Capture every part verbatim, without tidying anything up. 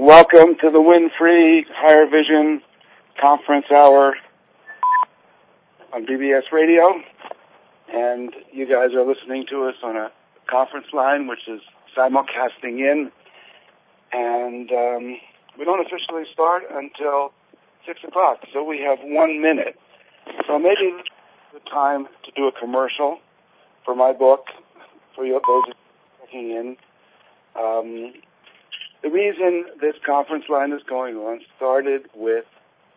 Welcome to the Win-Free Higher Vision Conference Hour on B B S Radio. And you guys are listening to us on a conference line, which is simulcasting in. And um, we don't officially start until six o'clock, so we have one minute. So maybe it's the time to do a commercial for my book, for you, those checking in. Um, the reason this conference line is going on started with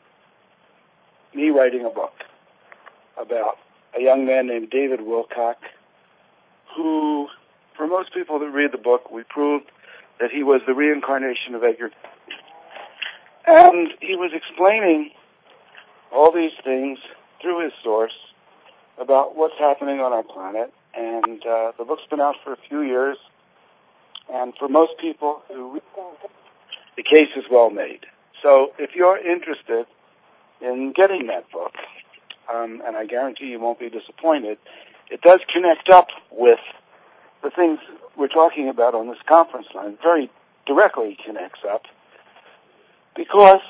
me writing a book about a young man named David Wilcock, who, for most people that read the book, we proved that he was the reincarnation of Edgar. And he was explaining all these things through his source about what's happening on our planet. And uh, the book's been out for a few years. And for most people who read it, the case is well made. So if you're interested in getting that book, um, and I guarantee you won't be disappointed, it does connect up with the things we're talking about on this conference line. Very directly connects up, because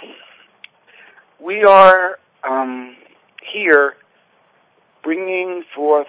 we are um, here bringing forth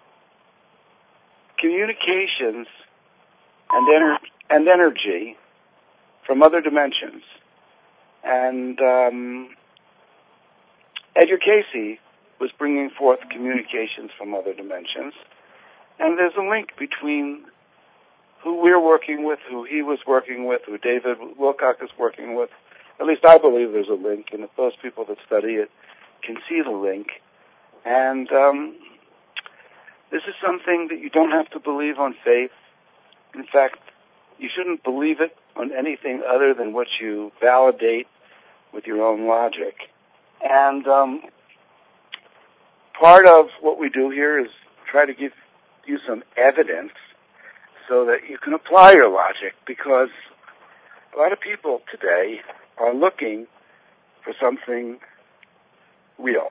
communications and, ener- and energy from other dimensions. And um, Edgar Cayce was bringing forth communications from other dimensions. And there's a link between who we're working with, who he was working with, who David Wilcock is working with. At least I believe there's a link, and if those people that study it can see the link. And um, this is something that you don't have to believe on faith. In fact, you shouldn't believe it on anything other than what you validate with your own logic. And um, part of what we do here is try to give you some evidence so that you can apply your logic, because a lot of people today are looking for something real.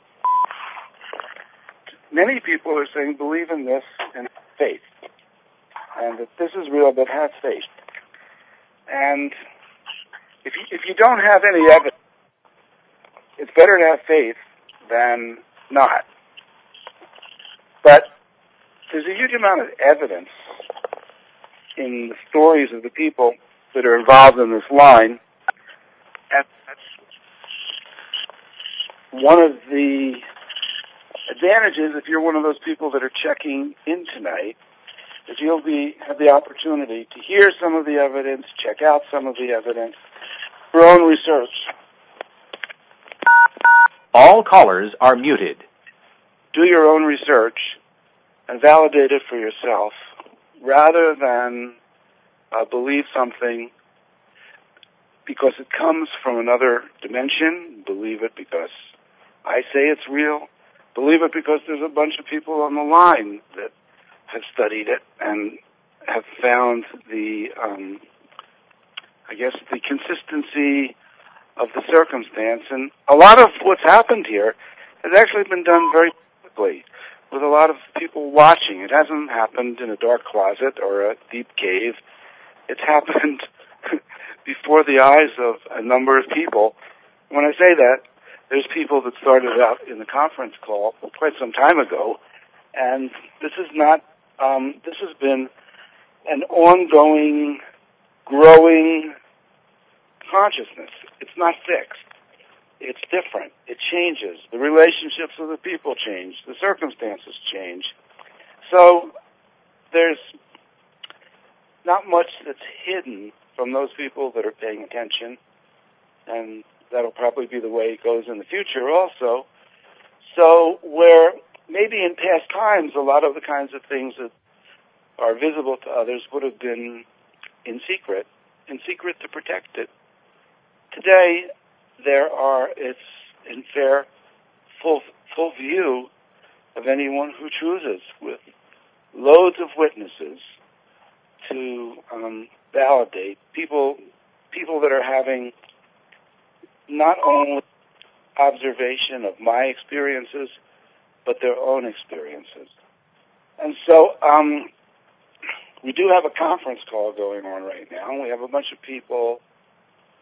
Many people are saying, believe in this and have faith, and that this is real, but have faith. And if you, if you don't have any evidence, it's better to have faith than not. But there's a huge amount of evidence in the stories of the people that are involved in this line. And one of the advantages, if you're one of those people that are checking in tonight, is you'll be have the opportunity to hear some of the evidence, check out some of the evidence, for your own research. All callers are muted. Do your own research and validate it for yourself, rather than uh, believe something because it comes from another dimension. Believe it because I say it's real. Believe it because there's a bunch of people on the line that have studied it and have found the, um, I guess, the consistency of the circumstance. And a lot of what's happened here has actually been done very quickly, with a lot of people watching. It hasn't happened in a dark closet or a deep cave. It's happened before the eyes of a number of people. When I say that, there's people that started out in the conference call quite some time ago, and this is not, um, this has been an ongoing, growing consciousness. It's not fixed. It's different. It changes. The relationships of the people change. The circumstances change. So there's not much that's hidden from those people that are paying attention, and that'll probably be the way it goes in the future also. So where maybe in past times a lot of the kinds of things that are visible to others would have been in secret, in secret to protect it, today there are, it's in fair, full, full view of anyone who chooses, with loads of witnesses to um, validate people, people that are having not only observation of my experiences, but their own experiences. And so um, we do have a conference call going on right now. We have a bunch of people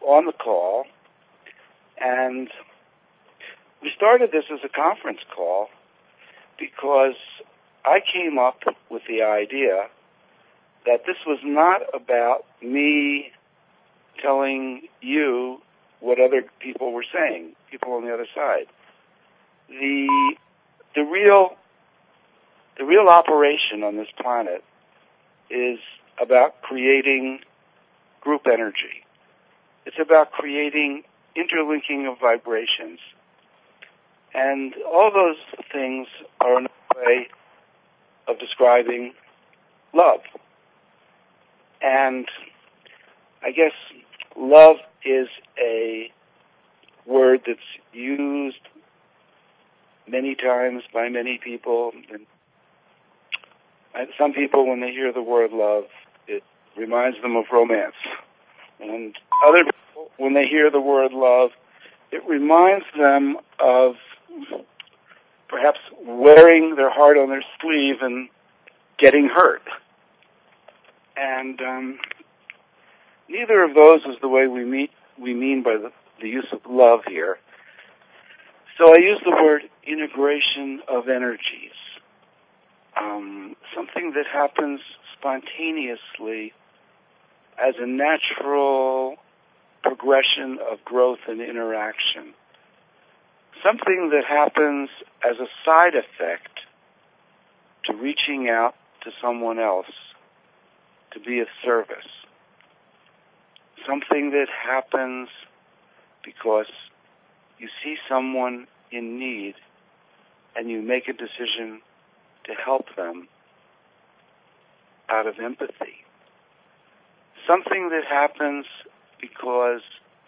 on the call, and we started this as a conference call because I came up with the idea that this was not about me telling you what other people were saying, people on the other side. The the real the real operation on this planet is about creating group energy. It's about creating interlinking of vibrations. And all those things are another way of describing love. And I guess love is a word that's used many times by many people. And some people, when they hear the word love, it reminds them of romance. And other people, when they hear the word love, it reminds them of perhaps wearing their heart on their sleeve and getting hurt. And um, neither of those is the way we meet, we mean by the, the use of love here. So I use the word integration of energies, um, something that happens spontaneously as a natural progression of growth and interaction. Something that happens as a side effect to reaching out to someone else to be of service. Something that happens because you see someone in need and you make a decision to help them out of empathy. Something that happens because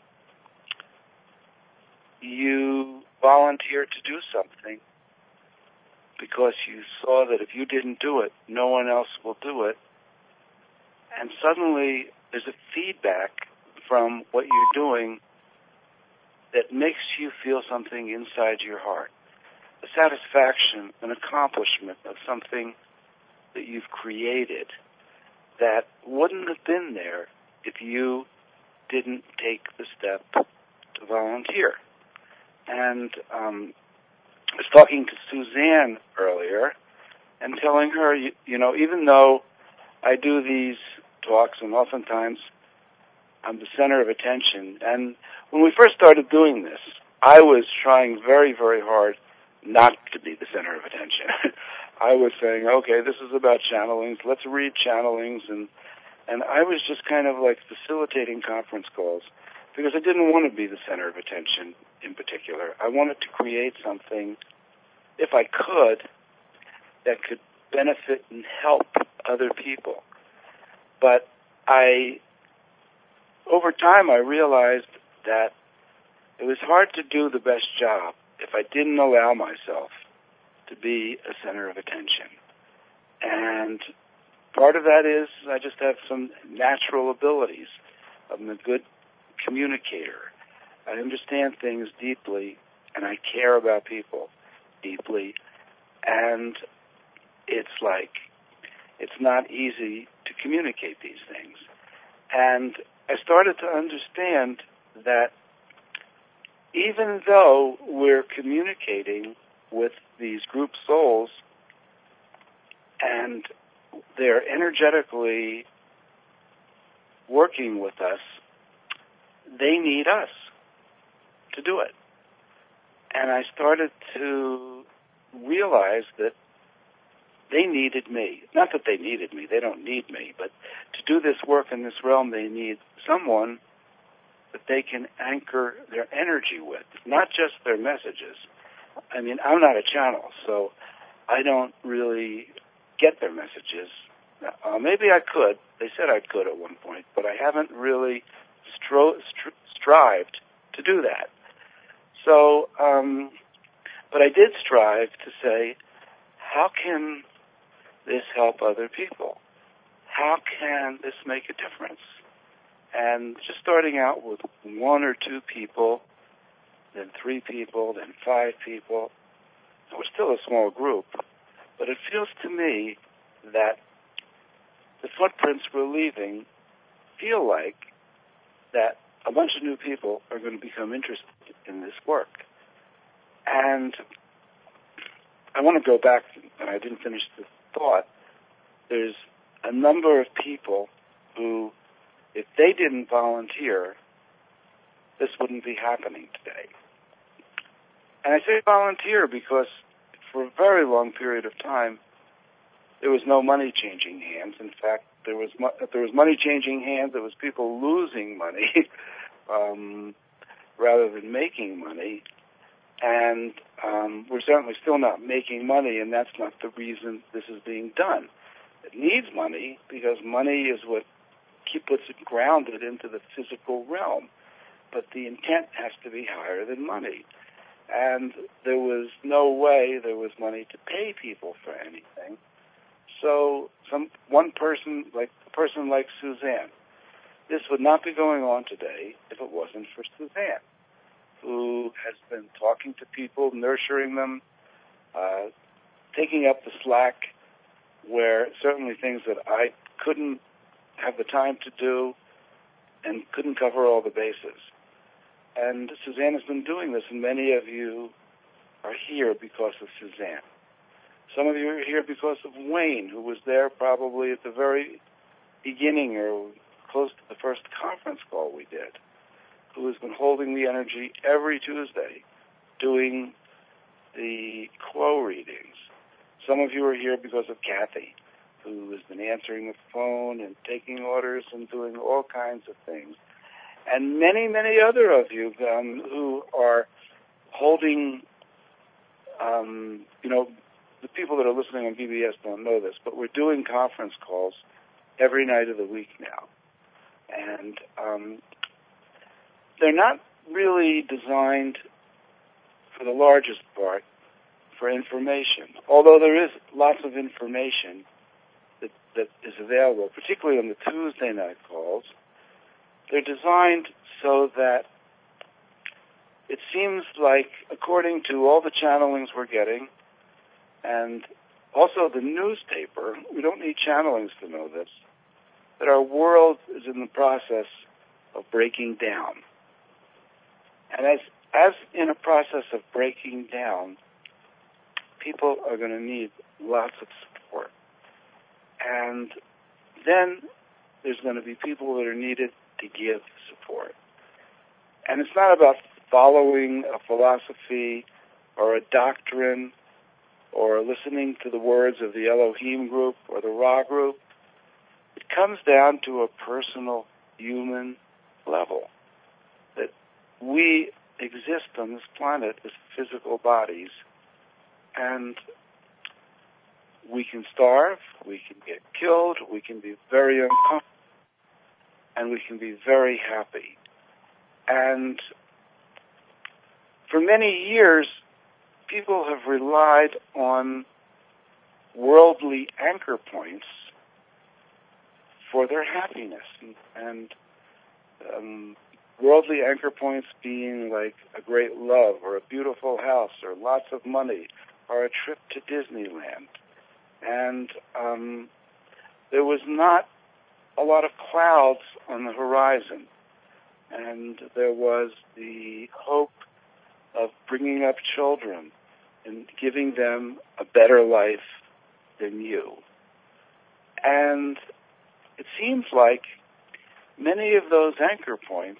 you volunteer to do something because you saw that if you didn't do it, no one else will do it. And suddenly there's a feedback from what you're doing that makes you feel something inside your heart, a satisfaction, an accomplishment of something that you've created that wouldn't have been there if you didn't take the step to volunteer. And um, I was talking to Suzanne earlier and telling her, you, you know, even though I do these talks and oftentimes I'm the center of attention, and when we first started doing this, I was trying very, very hard not to be the center of attention. I was saying, okay, this is about channelings, let's read channelings, and and I was just kind of like facilitating conference calls because I didn't want to be the center of attention in particular. I wanted to create something, if I could, that could benefit and help other people. But I, over time, I realized that it was hard to do the best job if I didn't allow myself to be a center of attention. And part of that is I just have some natural abilities. I'm a good communicator. I understand things deeply, and I care about people deeply. And it's like, it's not easy to communicate these things. And I started to understand that even though we're communicating with these group souls and they're energetically working with us, they need us to do it. And I started to realize that they needed me. Not that they needed me, they don't need me, but to do this work in this realm, they need someone that they can anchor their energy with, not just their messages. I mean, I'm not a channel, so I don't really get their messages. Uh, maybe I could. They said I could at one point, but I haven't really stro- stri- strived to do that. So, um, but I did strive to say, how can this help other people? How can this make a difference? And just starting out with one or two people, then three people, then five people. And we're still a small group, but it feels to me that the footprints we're leaving feel like that a bunch of new people are going to become interested in this work. And I want to go back, and I didn't finish the thought. There's a number of people who, if they didn't volunteer, this wouldn't be happening today. And I say volunteer because for a very long period of time, there was no money changing hands. In fact, there was mo- if there was money changing hands, there was people losing money um, rather than making money. And um, we're certainly still not making money, and that's not the reason this is being done. It needs money because money is what keep, puts it grounded into the physical realm. But the intent has to be higher than money. And there was no way there was money to pay people for anything. So some one person, like a person like Suzanne, this would not be going on today if it wasn't for Suzanne, who has been talking to people, nurturing them, uh, taking up the slack where certainly things that I couldn't have the time to do and couldn't cover all the bases. And Suzanne has been doing this, and many of you are here because of Suzanne. Some of you are here because of Wayne, who was there probably at the very beginning or close to the first conference call we did, who has been holding the energy every Tuesday, doing the quo readings. Some of you are here because of Kathy, who has been answering the phone and taking orders and doing all kinds of things. And many, many other of you um, who are holding, um, you know, the people that are listening on B B S don't know this, but we're doing conference calls every night of the week now. And um, they're not really designed, for the largest part, for information, although there is lots of information that, that is available, particularly on the Tuesday night calls. They're designed so that it seems like, according to all the channelings we're getting, and also the newspaper, we don't need channelings to know this, that our world is in the process of breaking down. And as, as in a process of breaking down, people are going to need lots of support. And then there's going to be people that are needed to give support. And it's not about following a philosophy or a doctrine or listening to the words of the Elohim group or the Ra group. It comes down to a personal human level, that we exist on this planet as physical bodies, and we can starve, we can get killed, we can be very uncomfortable, and we can be very happy. And for many years, people have relied on worldly anchor points for their happiness. And, and um, worldly anchor points being like a great love or a beautiful house or lots of money or a trip to Disneyland. And um, there was not a lot of clouds on the horizon. And there was the hope of bringing up children and giving them a better life than you. And it seems like many of those anchor points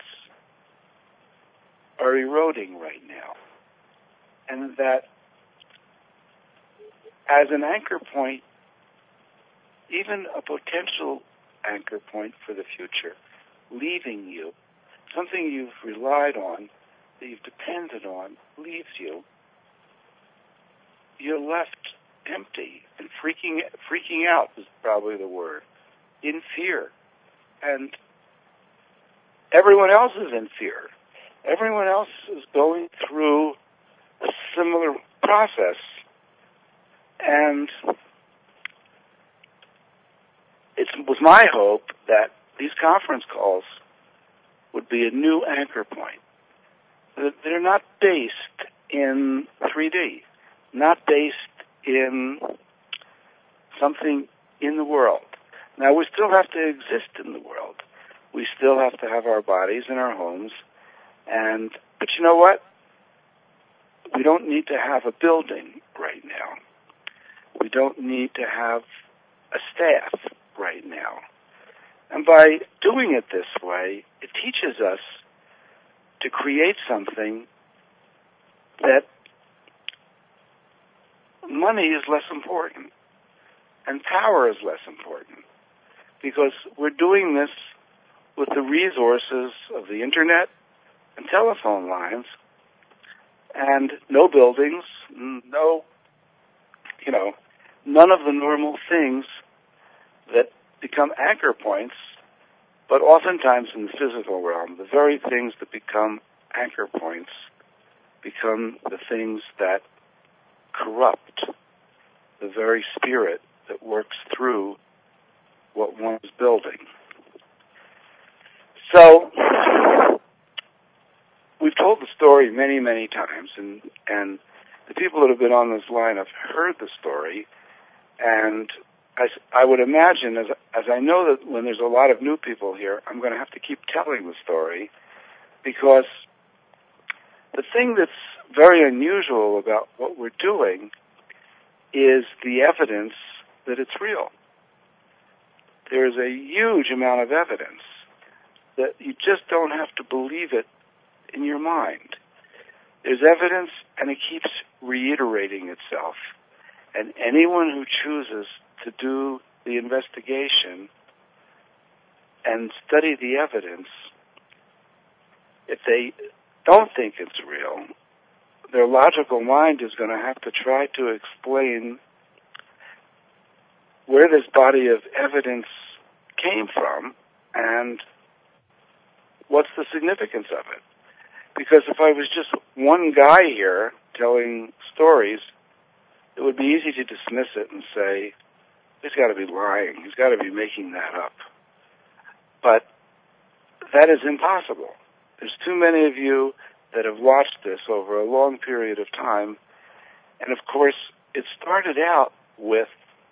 are eroding right now. And that as an anchor point, even a potential anchor point for the future, leaving you, something you've relied on, that you've depended on, leaves you, you're left empty and freaking freaking out is probably the word, in fear. And everyone else is in fear. Everyone else is going through a similar process. And it was my hope that these conference calls would be a new anchor point. They're not based in three D, not based in something in the world. Now, we still have to exist in the world. We still have to have our bodies in our homes. And but you know what? We don't need to have a building right now. We don't need to have a staff right now. And by doing it this way, it teaches us to create something that money is less important and power is less important, because we're doing this with the resources of the internet and telephone lines, and no buildings, no, you know, none of the normal things that become anchor points, but oftentimes in the physical realm, the very things that become anchor points become the things that corrupt the very spirit that works through what one is building. So, we've told the story many, many times, and, and the people that have been on this line have heard the story, and I, I would imagine, as, as I know that when there's a lot of new people here, I'm going to have to keep telling the story, because the thing that's very unusual about what we're doing is the evidence that it's real. There's a huge amount of evidence that you just don't have to believe it in your mind. There's evidence, and it keeps reiterating itself. And anyone who chooses to do the investigation and study the evidence, if they don't think it's real, their logical mind is going to have to try to explain where this body of evidence came from and what's the significance of it. Because if I was just one guy here telling stories, it would be easy to dismiss it and say, he's got to be lying, he's got to be making that up. But that is impossible. There's too many of you that have watched this over a long period of time, and of course, it started out with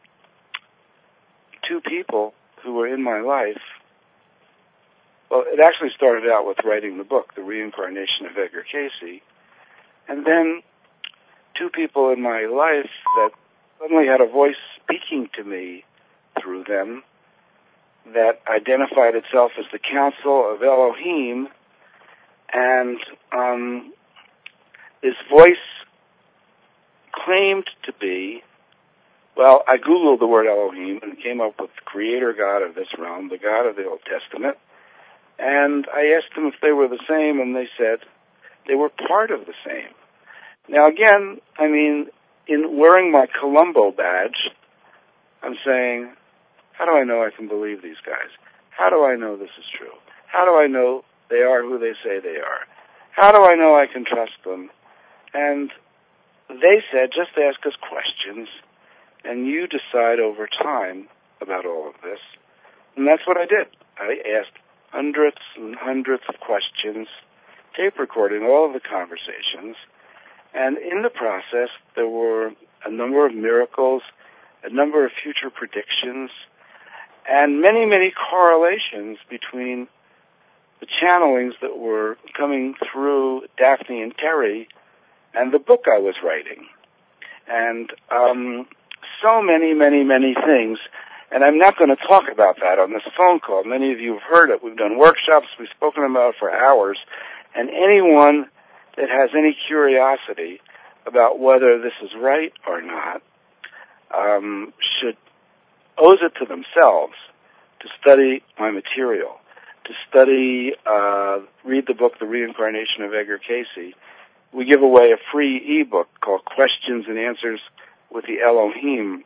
two people who were in my life. Well, it actually started out with writing the book, The Reincarnation of Edgar Cayce, and then two people in my life that suddenly had a voice speaking to me through them that identified itself as the Council of Elohim, and um, this voice claimed to be, well, I Googled the word Elohim and came up with the creator God of this realm, the God of the Old Testament, and I asked them if they were the same, and they said they were part of the same. Now again, I mean, in wearing my Columbo badge, I'm saying, how do I know I can believe these guys? How do I know this is true? How do I know they are who they say they are? How do I know I can trust them? And they said, just ask us questions, and you decide over time about all of this. And that's what I did. I asked hundreds and hundreds of questions, tape recording all of the conversations, and in the process, there were a number of miracles, a number of future predictions, and many, many correlations between the channelings that were coming through Daphne and Terry and the book I was writing. And um, so many, many, many things. And I'm not going to talk about that on this phone call. Many of you have heard it. We've done workshops. We've spoken about it for hours. And anyone that has any curiosity about whether this is right or not um, should owes it to themselves to study my material, to study, uh, read the book, The Reincarnation of Edgar Cayce. We give away a free ebook called Questions and Answers with the Elohim,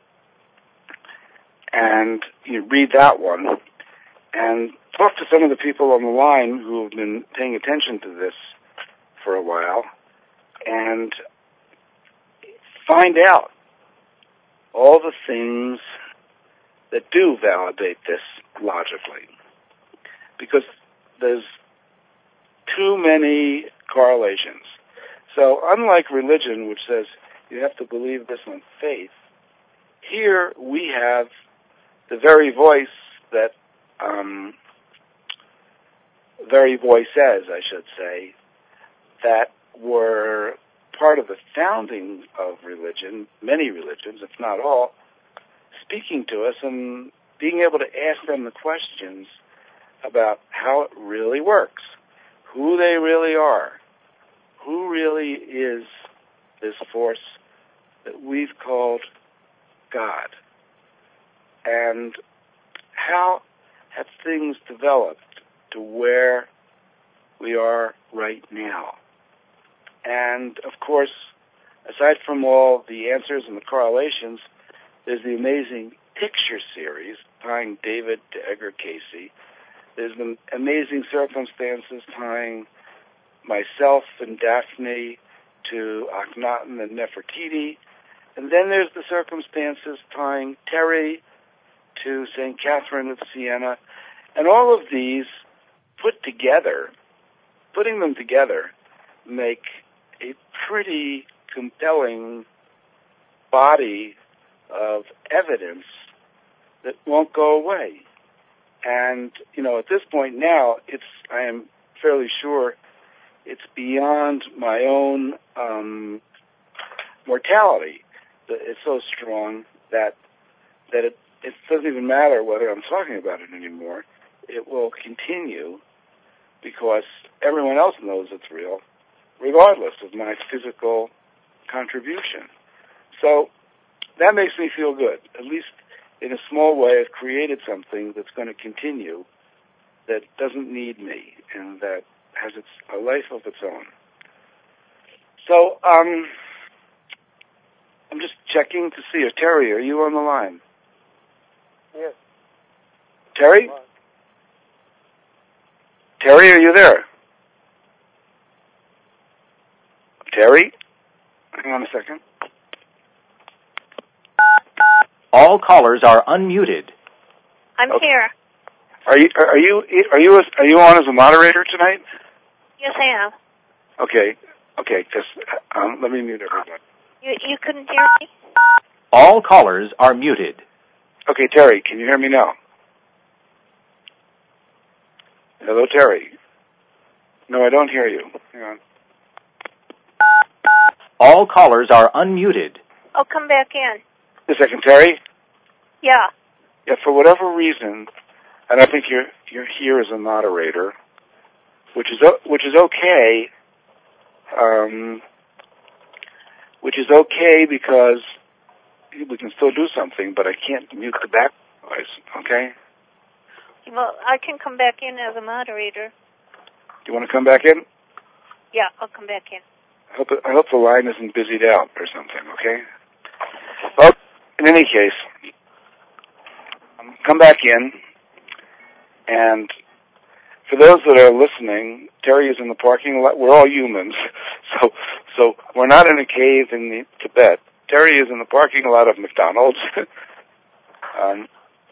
and you read that one, and talk to some of the people on the line who have been paying attention to this for a while, and find out all the things that do validate this logically. Because there's too many correlations. So unlike religion, which says you have to believe this on faith, here we have the very voice that um, very voices, I should say, that were part of the founding of religion, many religions, if not all, speaking to us and being able to ask them the questions about how it really works, who they really are, who really is this force that we've called God, and how have things developed to where we are right now. And, of course, aside from all the answers and the correlations, there's the amazing picture series tying David to Edgar Cayce. There's the amazing circumstances tying myself and Daphne to Akhenaten and Nefertiti. And then there's the circumstances tying Terry to Saint Catherine of Siena. And all of these put together, putting them together, make a pretty compelling body of evidence that won't go away. And, you know, at this point now, it's, I am fairly sure it's beyond my own um, mortality. It's so strong that that it, it doesn't even matter whether I'm talking about it anymore. It will continue because everyone else knows it's real, regardless of my physical contribution. So that makes me feel good. At least in a small way, I've created something that's going to continue that doesn't need me and that has its a life of its own. So um, I'm just checking to see if Terry, are you on the line? Yes. Terry? Terry, are you there? Terry? Hang on a second. All callers are unmuted. I'm okay. here. Are you are you are you are you on as a moderator tonight? Yes, I am. Okay, okay. Just um, let me mute everybody. You you couldn't hear me? All callers are muted. Okay, Terry, can you hear me now? Hello, Terry. No, I don't hear you. Hang on. All callers are unmuted. Oh, come back in. A second, Terry. Yeah. Yeah, for whatever reason, and I think you're you're here as a moderator, which is which is okay. Um, which is okay because we can still do something, but I can't mute the back noise. Okay. Well, I can come back in as a moderator. Do you want to come back in? Yeah, I'll come back in. I hope I hope the line isn't busied out or something. Okay. Well, in any case, um, come back in, and for those that are listening, Terry is in the parking lot. We're all humans, so so we're not in a cave in the Tibet. Terry is in the parking lot of McDonald's. um,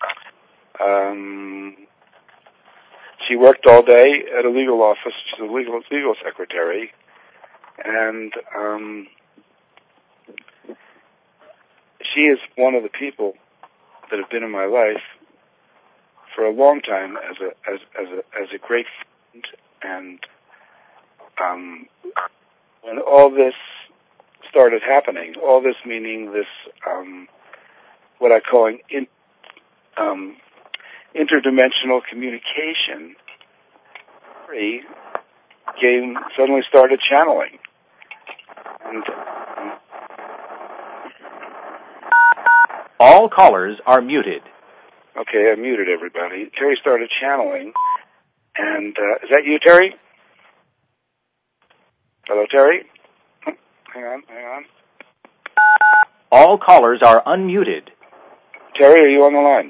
um, she worked all day at a legal office. She's a legal legal secretary, and um, she is one of the people that have been in my life for a long time as a as as a as a great friend. And um, when all this started happening, all this meaning this um, what I call an in, um, interdimensional communication, Terry came suddenly started channeling, and um, all callers are muted. Okay, I muted everybody. Terry started channeling, and uh, is that you, Terry? Hello, Terry? Hang on, hang on. All callers are unmuted. Terry, are you on the line?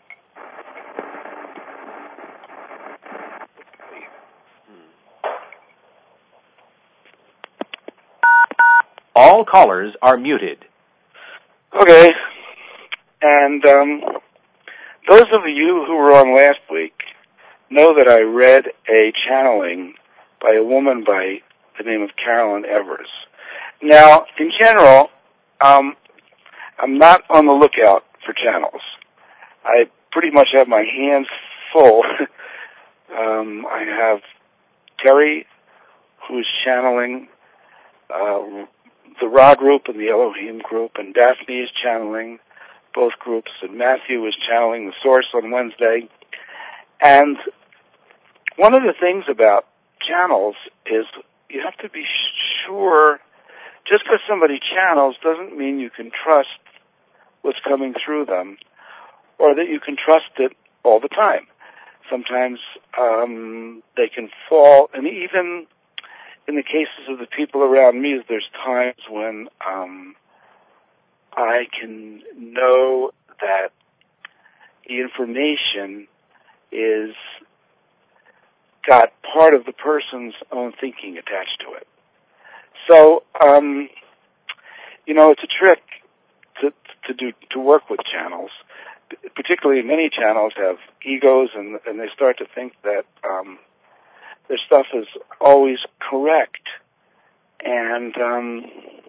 All callers are muted. Okay, and um, those of you who were on last week know that I read a channeling by a woman by the name of Carolyn Evers. Now, in general, um, I'm not on the lookout for channels. I pretty much have my hands full Um, I have Terry, who's channeling uh, the Ra group and the Elohim group, and Daphne is channeling both groups, and Matthew is channeling the Source on Wednesday. And one of the things about channels is you have to be sure, just because somebody channels doesn't mean you can trust what's coming through them, or that you can trust it all the time. Sometimes um, they can fall, and even in the cases of the people around me, there's times when um, I can know that the information is got part of the person's own thinking attached to it. So, um, you know, it's a trick to to do to work with channels. Particularly, many channels have egos, and and they start to think that um, their stuff is always correct. And um,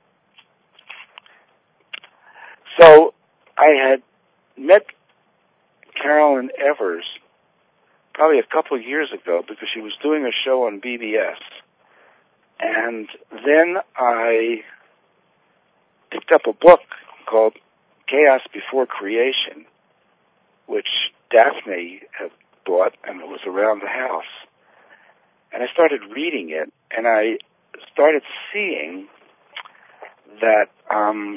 so, I had met Carolyn Evers probably a couple of years ago because she was doing a show on B B S. And then I picked up a book called Chaos Before Creation, which Daphne had bought, and it was around the house. And I started reading it, and I started seeing that um,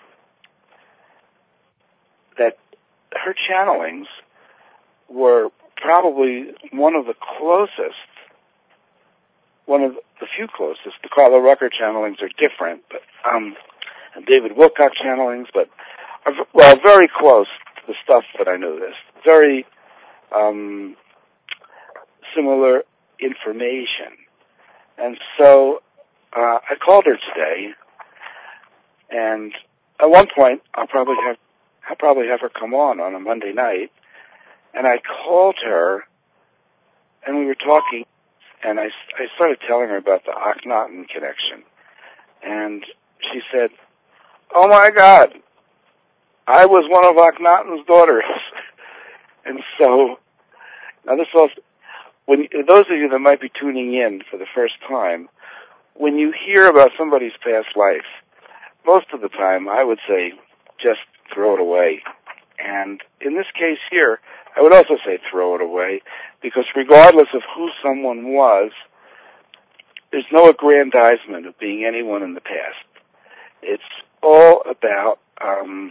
that her channelings were probably one of the closest, one of the few closest. The Carla Rucker channelings are different, but um, and David Wilcock channelings, but are, well, very close to the stuff that I knew. This very um, similar information, and so uh, I called her today, and at one point I'll probably have I'll probably have her come on on a Monday night. And I called her, and we were talking, and I, I started telling her about the Akhenaten connection. And she said, "Oh, my God, I was one of Akhenaten's daughters." And so, now this also, when those of you that might be tuning in for the first time, when you hear about somebody's past life, most of the time I would say, just throw it away. And in this case here, I would also say throw it away, because regardless of who someone was, there's no aggrandizement of being anyone in the past. It's all about um,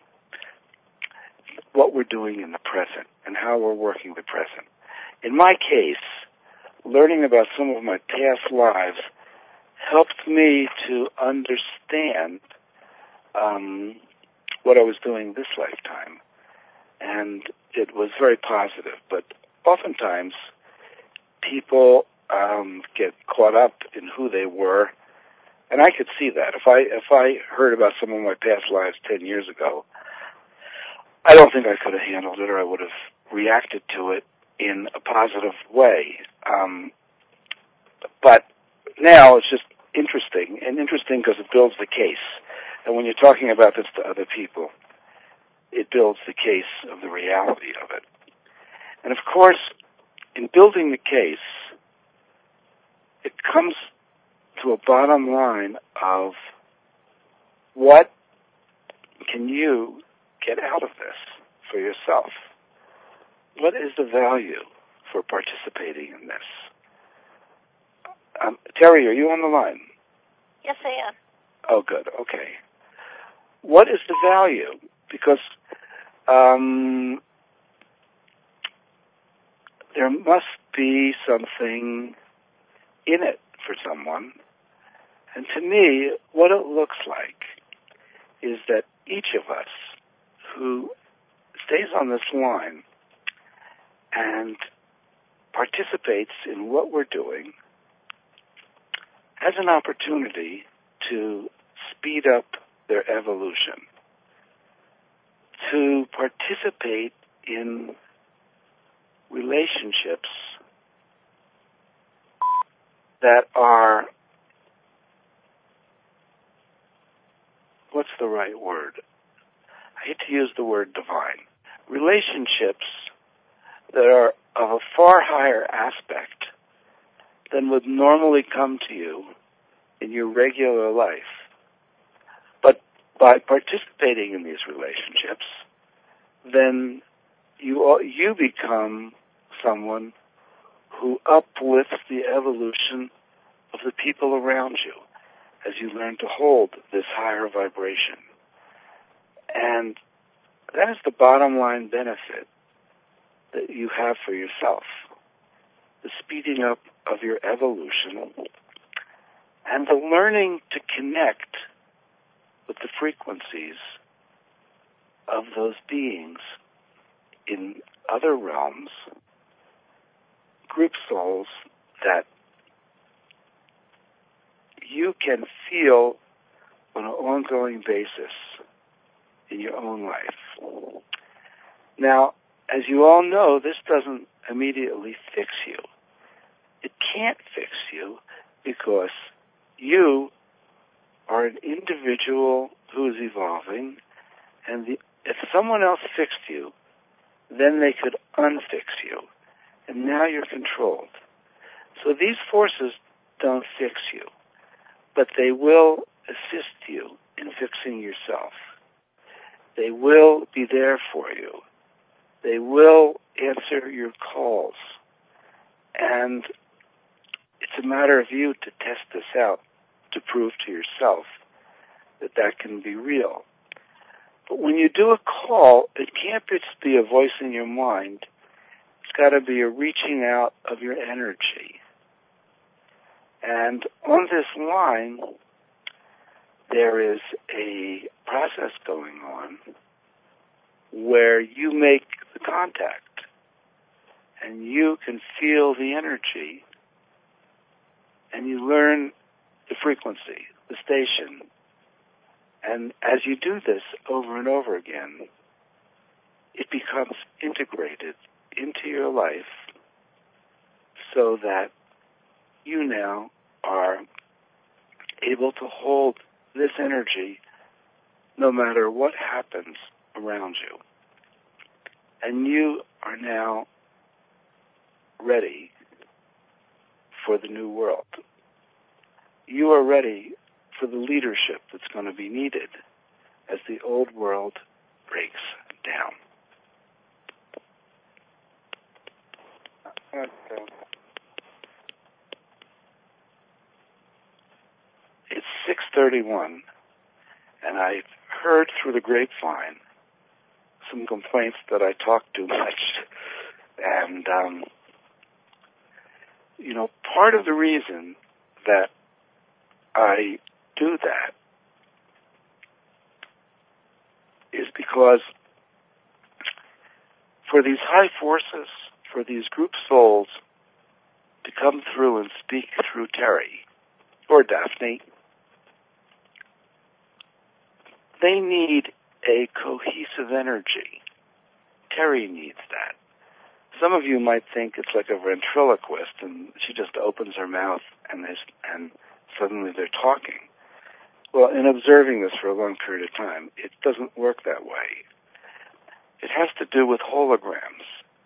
what we're doing in the present and how we're working the present. In my case, learning about some of my past lives helped me to understand um, what I was doing this lifetime. And it was very positive. But oftentimes, people um, get caught up in who they were, and I could see that. If I if I heard about some of my past lives ten years ago, I don't think I could have handled it, or I would have reacted to it in a positive way. Um, but now it's just interesting, and interesting because it builds the case. And when you're talking about this to other people, it builds the case of the reality of it. And of course, in building the case, it comes to a bottom line of what can you get out of this for yourself? What is the value for participating in this? Um, Terry, are you on the line? Yes, I am. Oh, good. Okay. What is the value? Because um, there must be something in it for someone. And to me, what it looks like is that each of us who stays on this line and participates in what we're doing has an opportunity to speed up their evolution, to participate in relationships that are, what's the right word? I hate to use the word divine. Relationships that are of a far higher aspect than would normally come to you in your regular life. But by participating in these relationships, then you you become someone who uplifts the evolution of the people around you as you learn to hold this higher vibration. And that is the bottom line benefit that you have for yourself, the speeding up of your evolution and the learning to connect with the frequencies of those beings in other realms, group souls that you can feel on an ongoing basis in your own life. Now, as you all know, this doesn't immediately fix you. It can't fix you because you are an individual who is evolving, and the, if someone else fixed you, then they could unfix you, and now you're controlled. So these forces don't fix you, but they will assist you in fixing yourself. They will be there for you. They will answer your calls. And it's a matter of you to test this out, to prove to yourself that that can be real. But when you do a call, it can't just be a voice in your mind. It's got to be a reaching out of your energy. And on this line, there is a process going on where you make the contact and you can feel the energy and you learn the frequency, the station. And as you do this over and over again, it becomes integrated into your life so that you now are able to hold this energy no matter what happens around you. And you are now ready for the new world. You are ready for the leadership that's going to be needed as the old world breaks down. Okay. It's six thirty-one, and I heard through the grapevine some complaints that I talk too much. And, um, you know, part of the reason that I do that is because for these high forces, for these group souls to come through and speak through Terry or Daphne, they need a cohesive energy. Terry needs that. Some of you might think it's like a ventriloquist and she just opens her mouth and, and suddenly they're talking. Well, in observing this for a long period of time, it doesn't work that way. It has to do with holograms.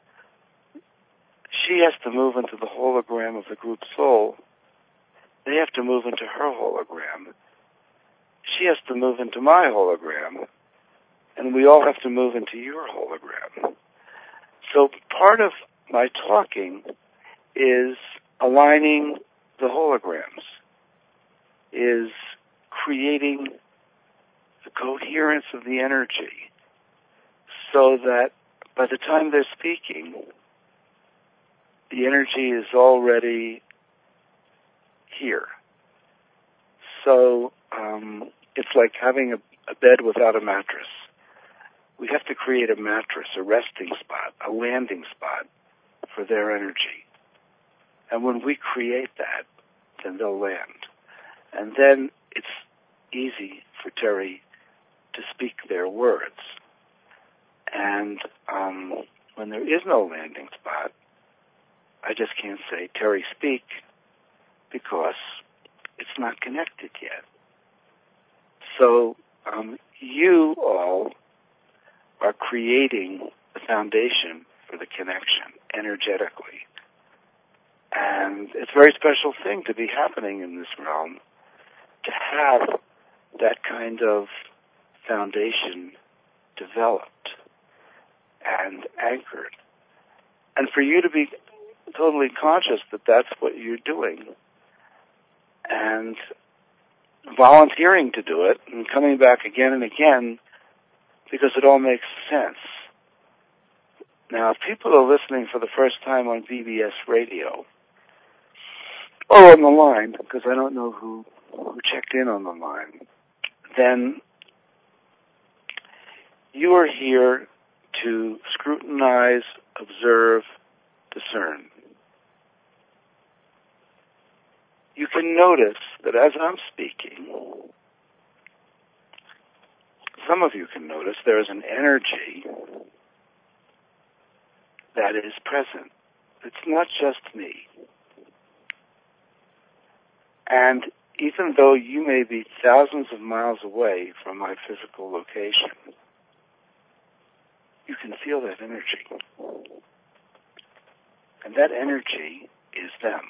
She has to move into the hologram of the group soul. They have to move into her hologram. She has to move into my hologram. And we all have to move into your hologram. So part of my talking is aligning the holograms, is creating the coherence of the energy so that by the time they're speaking, the energy is already here. So um, it's like having a, a bed without a mattress. We have to create a mattress, a resting spot, a landing spot for their energy. And when we create that, then they'll land. And then it's easy for Terry to speak their words. And um, when there is no landing spot, I just can't say, Terry, speak, because it's not connected yet. So um, you all are creating the foundation for the connection energetically. And it's a very special thing to be happening in this realm, to have that kind of foundation developed and anchored. And for you to be totally conscious that that's what you're doing and volunteering to do it and coming back again and again because it all makes sense. Now, if people are listening for the first time on B B S radio or on the line, because I don't know who, who checked in on the line, then you are here to scrutinize, observe, discern. You can notice that as I'm speaking, some of you can notice there is an energy that is present. It's not just me. And even though you may be thousands of miles away from my physical location, you can feel that energy. And that energy is them.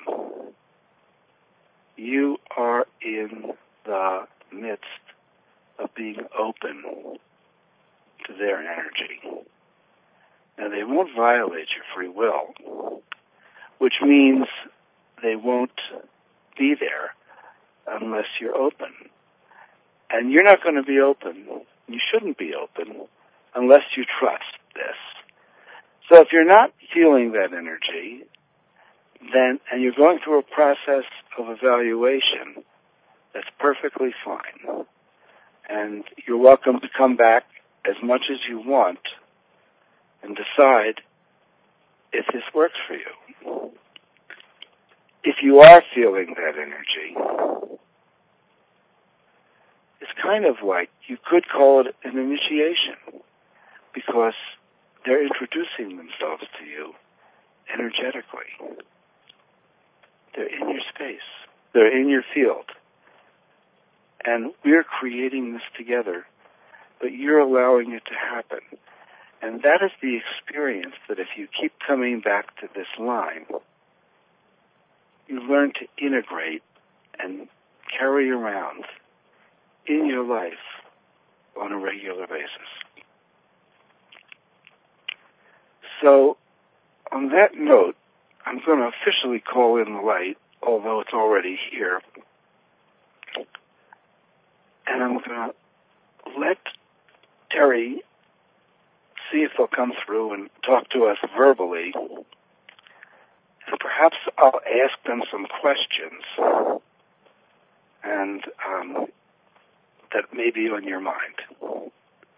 You are in the midst of being open to their energy. Now, they won't violate your free will, which means they won't be there unless you're open. And you're not going to be open, you shouldn't be open, unless you trust this. So if you're not feeling that energy, then, and you're going through a process of evaluation, that's perfectly fine. And you're welcome to come back as much as you want and decide if this works for you. If you are feeling that energy, it's kind of like, you could call it an initiation, because they're introducing themselves to you energetically. They're in your space. They're in your field. And we're creating this together, but you're allowing it to happen. And that is the experience that if you keep coming back to this line, you learn to integrate and carry around in your life on a regular basis. So, on that note, I'm going to officially call in the light, although it's already here. And I'm going to let Terry see if they'll come through and talk to us verbally. And perhaps I'll ask them some questions and um, that may be on your mind.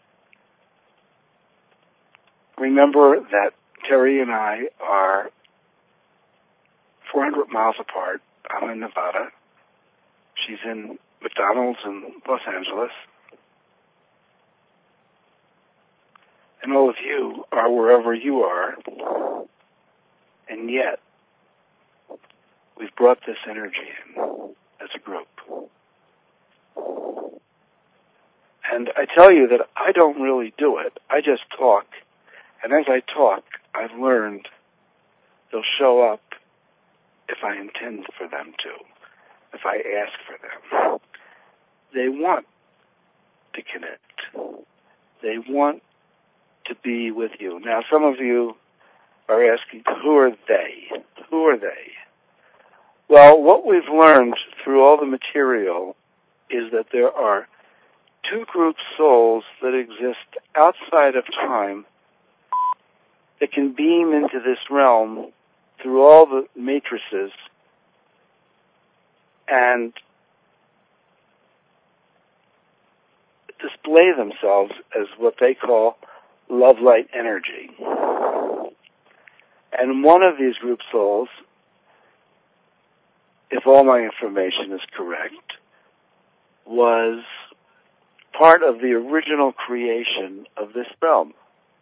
Remember that Terry and I are four hundred miles apart. I'm in Nevada. She's in McDonald's in Los Angeles. And all of you are wherever you are. And yet, we've brought this energy in as a group. And I tell you that I don't really do it. I just talk. And as I talk, I've learned they'll show up if I intend for them to, if I ask for them. They want to connect. They want to be with you. Now, some of you are asking, who are they? Who are they? Well, what we've learned through all the material is that there are two group souls that exist outside of time that can beam into this realm through all the matrices and display themselves as what they call love light energy. And one of these group souls, if all my information is correct, was part of the original creation of this realm.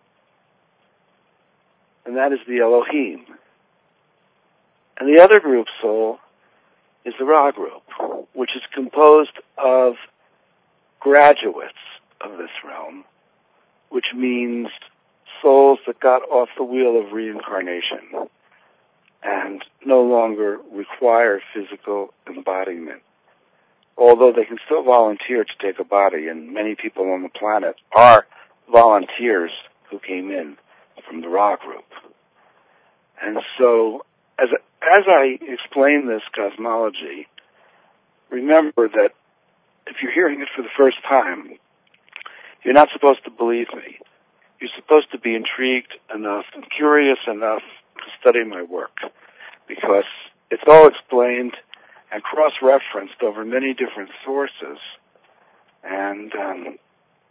And that is the Elohim. And the other group soul is the Ra group, which is composed of graduates of this realm, which means souls that got off the wheel of reincarnation and no longer require physical embodiment. Although they can still volunteer to take a body, and many people on the planet are volunteers who came in from the Ra group. And so, as as I explain this cosmology, remember that if you're hearing it for the first time, you're not supposed to believe me. You're supposed to be intrigued enough and curious enough to study my work, because it's all explained and cross-referenced over many different sources, and um,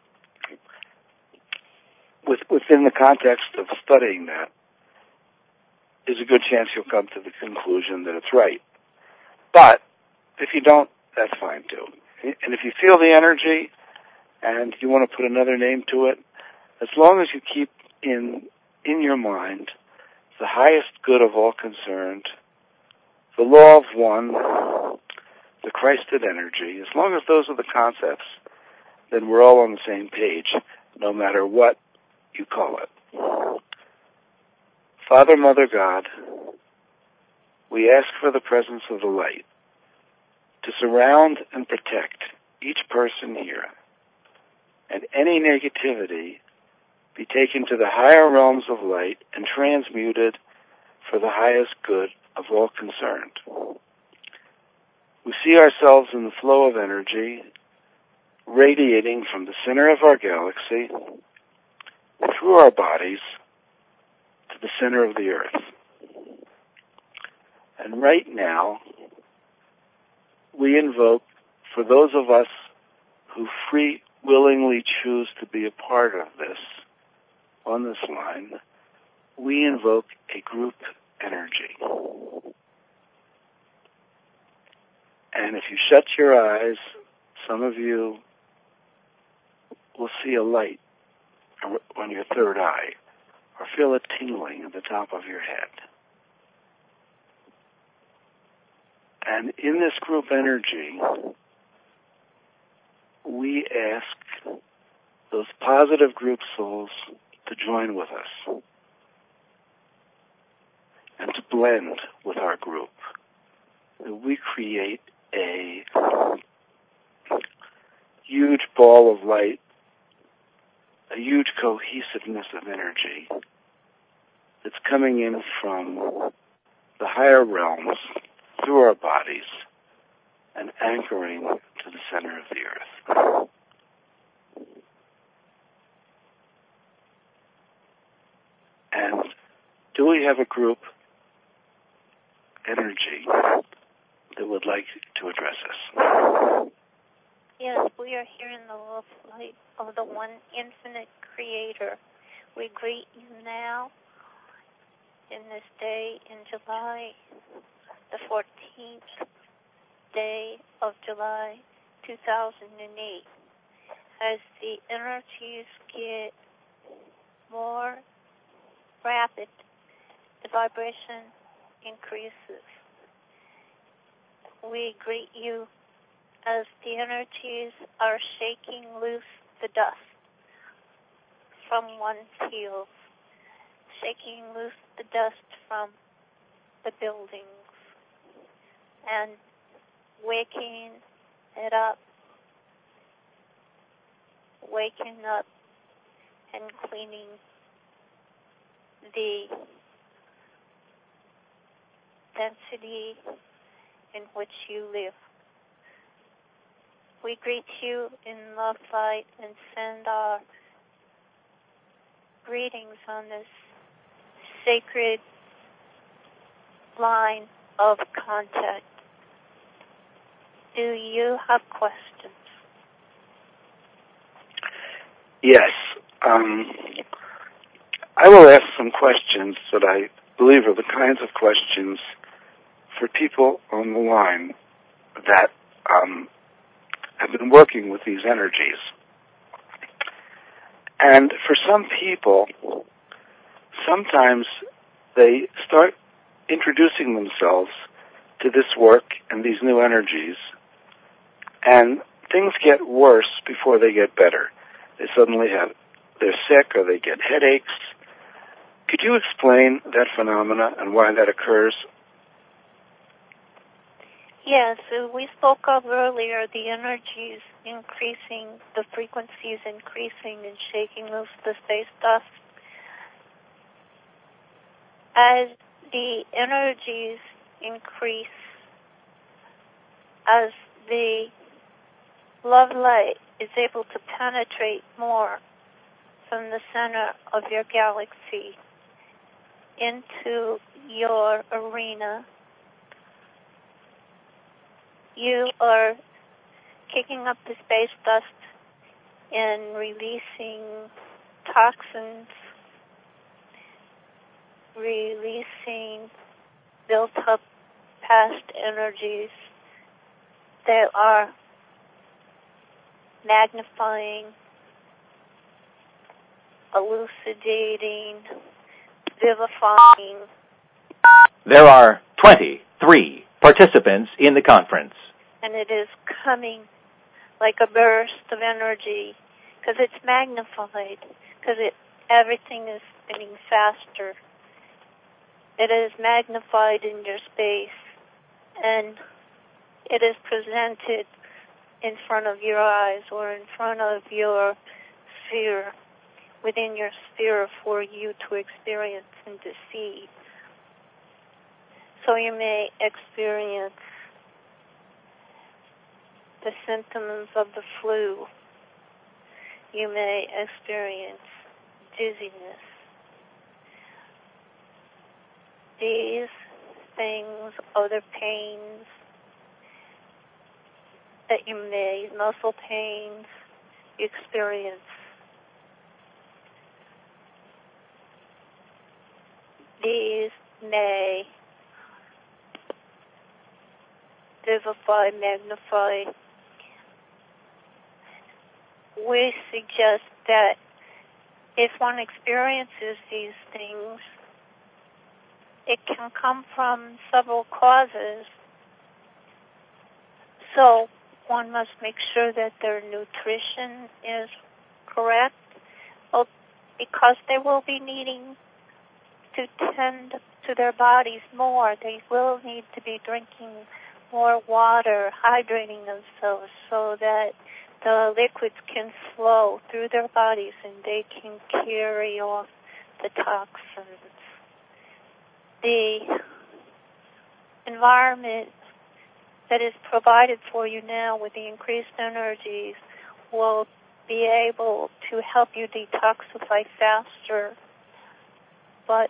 with, within the context of studying that, there's a good chance you'll come to the conclusion that it's right. But if you don't, that's fine too. And if you feel the energy and you want to put another name to it, as long as you keep in in your mind the highest good of all concerned, the law of one, the Christed energy, as long as those are the concepts, then we're all on the same page, no matter what you call it. Father, Mother, God, we ask for the presence of the light to surround and protect each person here, and any negativity be taken to the higher realms of light and transmuted for the highest good of all concerned. We see ourselves in the flow of energy radiating from the center of our galaxy through our bodies to the center of the earth. And right now, we invoke, for those of us who free willingly choose to be a part of this, on this line, we invoke a group energy. And if you shut your eyes, some of you will see a light on your third eye, or feel a tingling at the top of your head. And in this group energy, we ask those positive group souls to join with us and to blend with our group. We create a huge ball of light, a huge cohesiveness of energy that's coming in from the higher realms through our bodies and anchoring to the center of the earth. And do we have a group energy that would like to address us? Yes, we are here in the love light of the one infinite creator. We greet you now in this day in July, the fourteenth day of July, two thousand eight. As the energies get more rapid, the vibration increases. We greet you as the energies are shaking loose the dust from one's heels, shaking loose the dust from the buildings, and waking it up, waking up and cleaning the density in which you live. We greet you in love light and send our greetings on this sacred line of contact. Do you have questions? Yes. Um, I will ask some questions that I believe are the kinds of questions for people on the line that um, have been working with these energies. And for some people, sometimes they start introducing themselves to this work and these new energies, and things get worse before they get better. They suddenly have, they're sick, or they get headaches, Could you explain that phenomena and why that occurs? Yes, so we spoke of earlier the energies increasing, the frequencies increasing and shaking loose the space dust. As the energies increase, as the love light is able to penetrate more from the center of your galaxy into your arena, you are kicking up the space dust and releasing toxins, releasing built-up past energies that are magnifying, elucidating, vivifying. There are twenty-three participants in the conference. And it is coming like a burst of energy because it's magnified, because it, everything is spinning faster. It is magnified in your space, and it is presented in front of your eyes or in front of your sphere, within your sphere for you to experience and to see. So you may experience the symptoms of the flu. You may experience dizziness. These things, other pains that you may, muscle pains, you experience. These may vivify, magnify. We suggest that if one experiences these things, it can come from several causes. So one must make sure that their nutrition is correct, because they will be needing to tend to their bodies more. They will need to be drinking more water, hydrating themselves so that the liquids can flow through their bodies and they can carry off the toxins. The environment that is provided for you now with the increased energies will be able to help you detoxify faster. But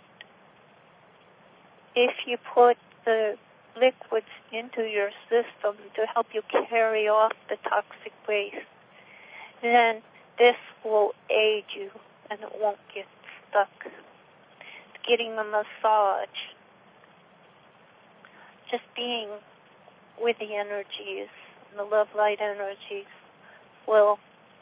if you put the liquids into your system to help you carry off the toxic waste, then this will aid you and it won't get stuck. Getting a massage, just being with the energies, the love light energies, will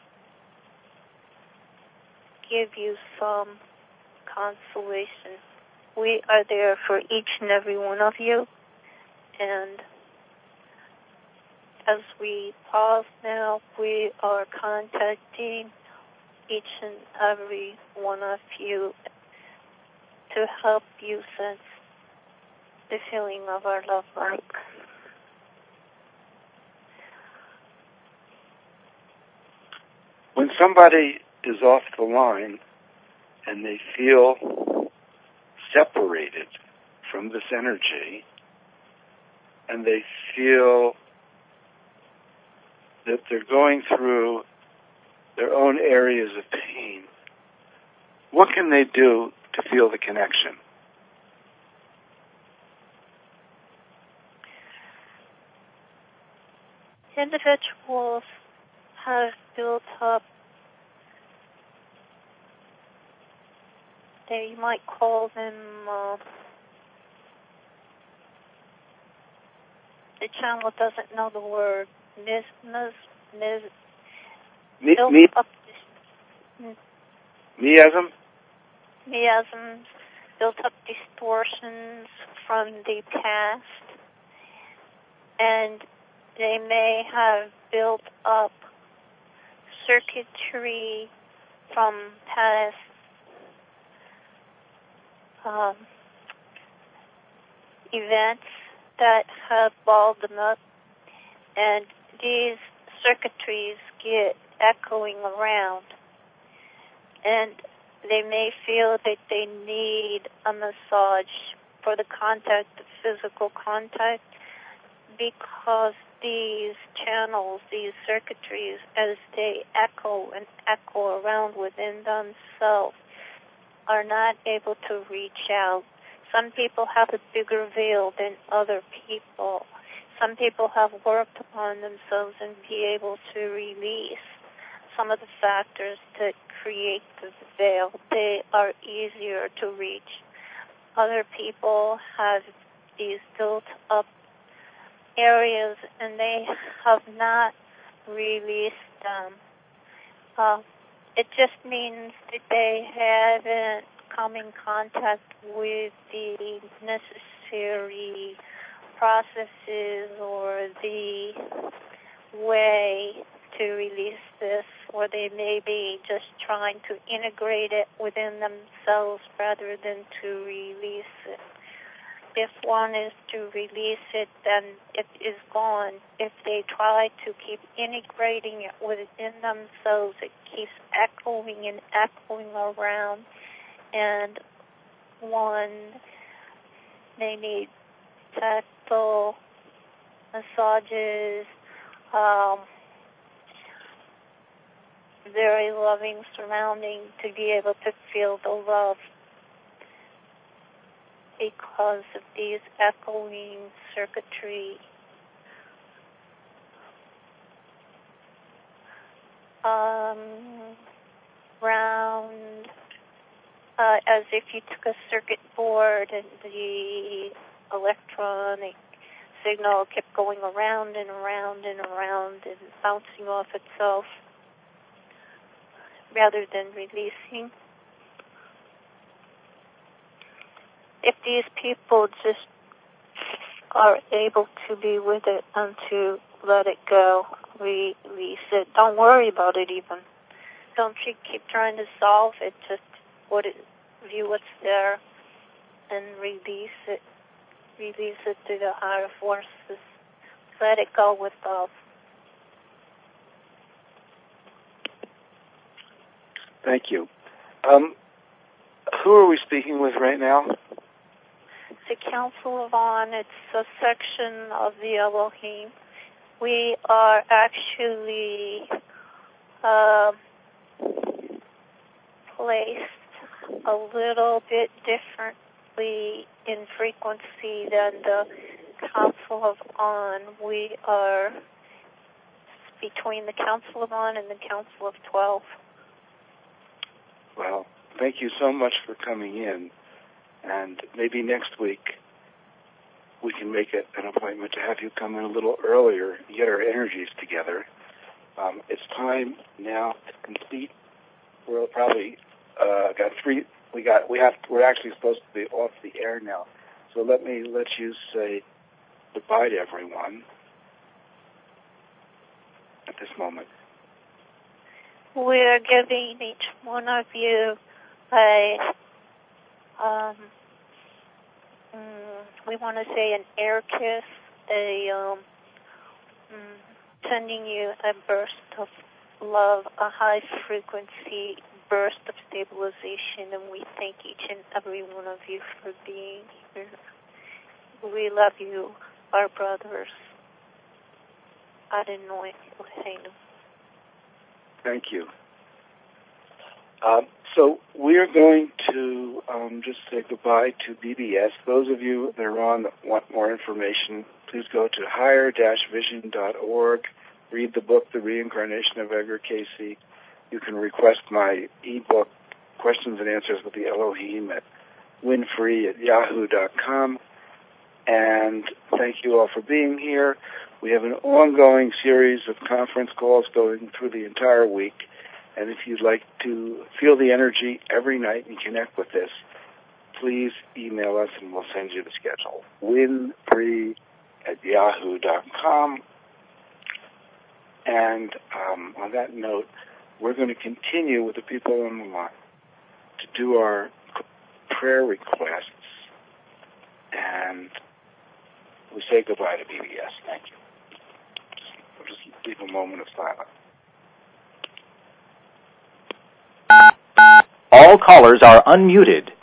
give you some consolation. We are there for each and every one of you. And as we pause now, we are contacting each and every one of you to help you sense the feeling of our love light. When somebody is off the line and they feel separated from this energy, and they feel that they're going through their own areas of pain, what can they do to feel the connection? Individuals have built up, they might call them, uh, the channel doesn't know the word, mis, mis, mis, Me, built me, up, miasm? miasms, built up distortions from the past, and they may have built up circuitry from past um, events that have balled them up, and these circuitries get echoing around, and they may feel that they need a massage for the contact, the physical contact, because these channels, these circuitries, as they echo and echo around within themselves, are not able to reach out. Some people have a bigger veil than other people. Some people have worked upon themselves and be able to release some of the factors that create the veil. They are easier to reach. Other people have these built-up areas and they have not released them. Uh, it just means that they haven't come in contact with the necessary processes or the way to release this, or they may be just trying to integrate it within themselves rather than to release it. If one is to release it, then it is gone. If they try to keep integrating it within themselves, it keeps echoing and echoing around, and one may need tactile massages, um, very loving surrounding to be able to feel the love because of these echoing circuitry. Um, round, uh, as if you took a circuit board and the electronic signal kept going around and around and around and bouncing off itself rather than releasing. If these people just are able to be with it and to let it go, release it. Don't worry about it even. Don't keep trying to solve it. Just what it, view what's there and release it. Release it to the higher forces. Let it go with love. Thank you. Um, who are we speaking with right now? The Council of On. It's a section of the Elohim. We are actually uh, placed a little bit differently in frequency than the Council of On. We are between the Council of On and the Council of Twelve. Well, thank you so much for coming in. And maybe next week we can make it an appointment to have you come in a little earlier and get our energies together. Um, it's time now to complete. We're probably uh, got three. We got. We have. We're actually supposed to be off the air now. So let me let you say goodbye to everyone at this moment. We're giving each one of you a. Um, mm, we want to say an air kiss, a um, mm, sending you a burst of love, a high frequency burst of stabilization, and we thank each and every one of you for being here. We love you, our brothers. Adonai Eloheinu. Thank you. Um, so we're going to um, just say goodbye to B B S. Those of you that are on that want more information, please go to higher dash vision dot org. Read the book, The Reincarnation of Edgar Cayce. You can request my ebook, Questions and Answers with the Elohim, at winfree at yahoo dot com. And thank you all for being here. We have an ongoing series of conference calls going through the entire week. And if you'd like to feel the energy every night and connect with this, please email us and we'll send you the schedule. winfree at yahoo dot com. And um, on that note, we're going to continue with the people on the line to do our prayer requests, and we say goodbye to B B S. Thank you. We'll just leave a moment of silence. All callers are unmuted.